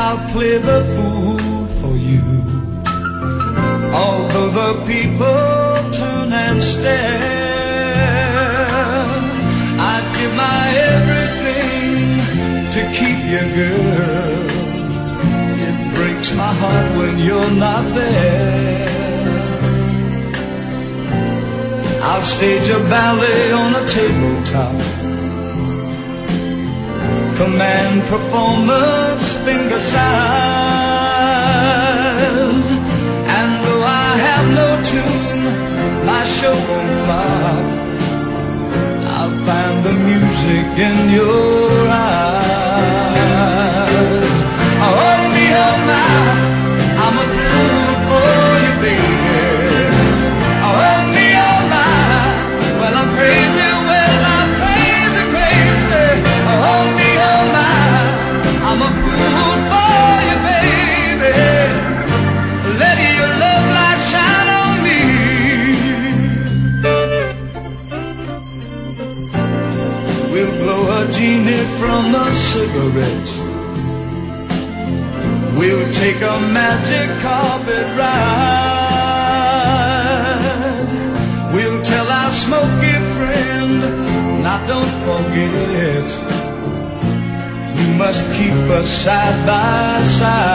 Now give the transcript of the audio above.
I'll play the fool for you. Although the people turn and stare, I'd give my everything to keep you, girl. It breaks my heart when you're not there. I'll stage a ballet on a tabletop, command performance finger size. And though I have no tune, my show won't flop. I'll find the music in your eyes. Oh me, oh my, I'm a fool for you, baby. Oh me, oh my, well I'm crazy, well I'm crazy, crazy. Oh me, oh my, I'm a fool for you, baby. Let your love light shine on me. We'll blow a genie from a cigarette. We'll take a magic carpet ride. We'll tell our smoky friend, now don't forget, you must keep us side by side.